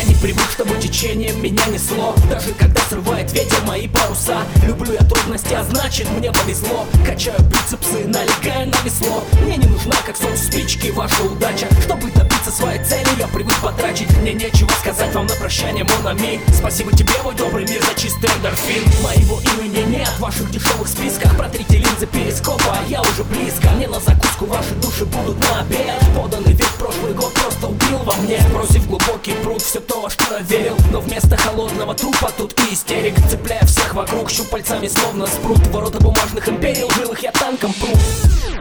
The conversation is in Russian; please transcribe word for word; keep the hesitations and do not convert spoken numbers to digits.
не привык, чтобы течением меня несло. Даже когда срывает ветер мои паруса. Люблю я трудности, а значит мне повезло. Качаю бицепсы, налегая на весло. Мне не нужна, как солнцу спички, ваша удача. Чтобы добиться своей цели, я привык потрачить. Мне нечего сказать вам на прощание, монами. Спасибо тебе, мой добрый мир, за чистый эндорфин. Моего имени нет в ваших дешевых списках. Протрите линзы перископа, а я уже близко. Мне на закуску ваши души будут на обед. Поданный век прошлый год просто убил во мне. Бросив глубокий пруд все то, во что я верил. Но вместо холодного трупа тут и истерик. Цепляя всех вокруг щупальцами, словно спрут. Ворота бумажных империй, жилых я танком пру.